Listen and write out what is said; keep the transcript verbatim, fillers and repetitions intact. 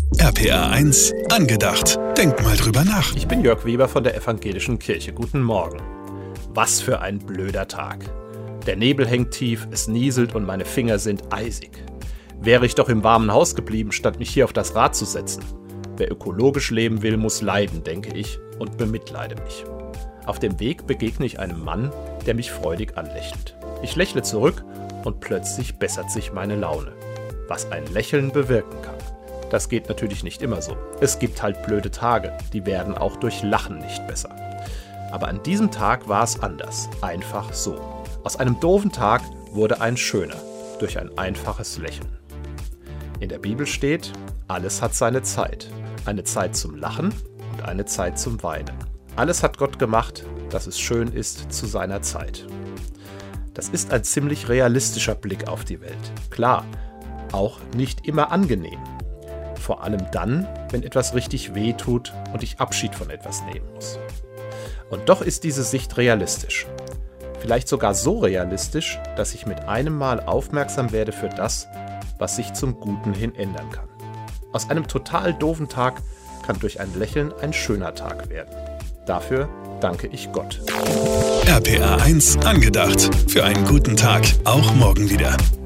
R P R eins angedacht. Denk mal drüber nach. Ich bin Jörg Weber von der Evangelischen Kirche. Guten Morgen. Was für ein blöder Tag. Der Nebel hängt tief, es nieselt und meine Finger sind eisig. Wäre ich doch im warmen Haus geblieben, statt mich hier auf das Rad zu setzen. Wer ökologisch leben will, muss leiden, denke ich, und bemitleide mich. Auf dem Weg begegne ich einem Mann, der mich freudig anlächelt. Ich lächle zurück und plötzlich bessert sich meine Laune. Was ein Lächeln bewirken kann. Das geht natürlich nicht immer so. Es gibt halt blöde Tage, die werden auch durch Lachen nicht besser. Aber an diesem Tag war es anders, einfach so. Aus einem doofen Tag wurde ein schöner, durch ein einfaches Lächeln. In der Bibel steht, alles hat seine Zeit. Eine Zeit zum Lachen und eine Zeit zum Weinen. Alles hat Gott gemacht, dass es schön ist zu seiner Zeit. Das ist ein ziemlich realistischer Blick auf die Welt. Klar, auch nicht immer angenehm. Vor allem dann, wenn etwas richtig weh tut und ich Abschied von etwas nehmen muss. Und doch ist diese Sicht realistisch. Vielleicht sogar so realistisch, dass ich mit einem Mal aufmerksam werde für das, was sich zum Guten hin ändern kann. Aus einem total doofen Tag kann durch ein Lächeln ein schöner Tag werden. Dafür danke ich Gott. R P R eins angedacht. Für einen guten Tag, auch morgen wieder.